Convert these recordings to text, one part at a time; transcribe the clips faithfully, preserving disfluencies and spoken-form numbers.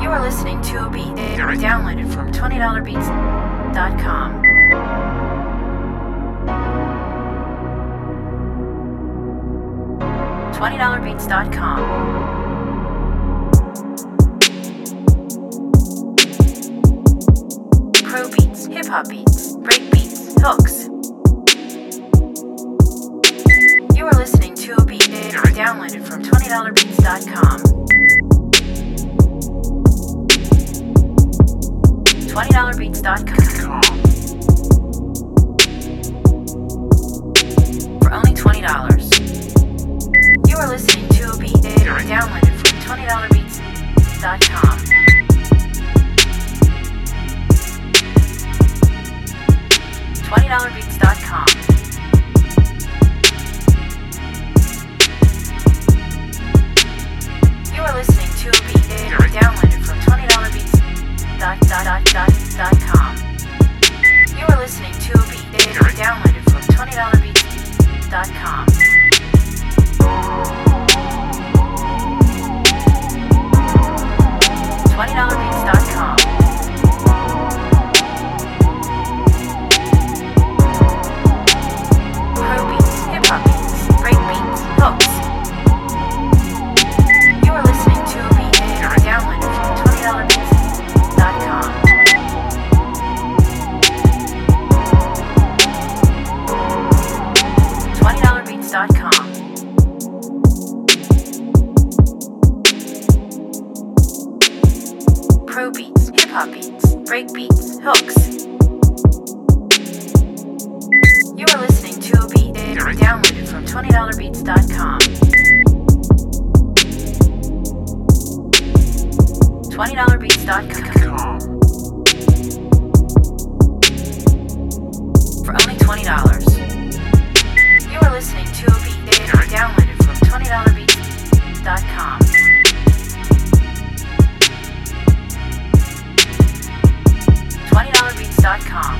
You are listening to a beat downloaded from twenty dollar beats dot com. twenty dollar beats dot com. Pro beats, hip hop beats, break beats, hooks. You are listening to a beat downloaded from twenty dollar beats dot com. twenty dollar beats dot com. For only twenty dollars. You are listening to a beat downloaded from twenty dollar beats dot com. twenty dollar beats dot com. You are listening to a beat downloaded from twenty dollar beats dot com. You are listening to a beat downloaded from twenty dollar beats dot com. twenty dollar beats dot com. Pro beats, hip hop beats, break beats, hooks. You are listening to a beat downloaded from twenty dollar beats dot com. twenty dollar beats dot com. Pro beats, hip hop beats, break beats, hooks. You are listening to a beat downloaded from twenty dollar beats dot com. twenty dollar beats dot com. For only twenty dollars. You are listening to a beat downloaded from twenty dollar beats dot com. twenty dollar beats dot com.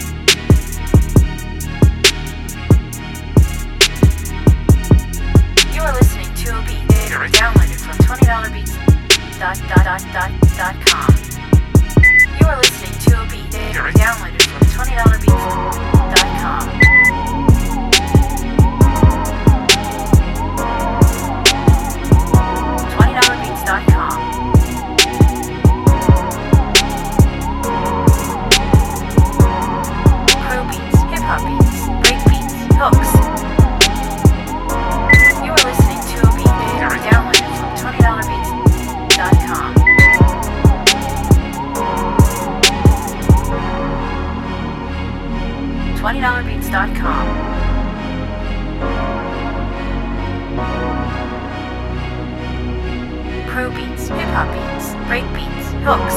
You are listening to a beat downloaded from twenty dollar beats dot com. You are listening to a beat downloaded from twenty dollar beats dot com. twenty dollar beats dot com. Pro beats, hip hop beats, break beats, hooks. You are listening to a beat downloaded from twenty dollar beats dot com. twenty dollar beats dot com. Pro beats, hip hop beats, break beats, hooks.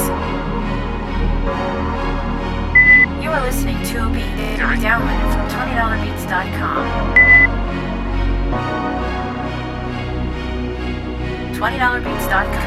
You are listening to a beat downloaded from twenty dollar beats dot com. twenty dollar beats dot com.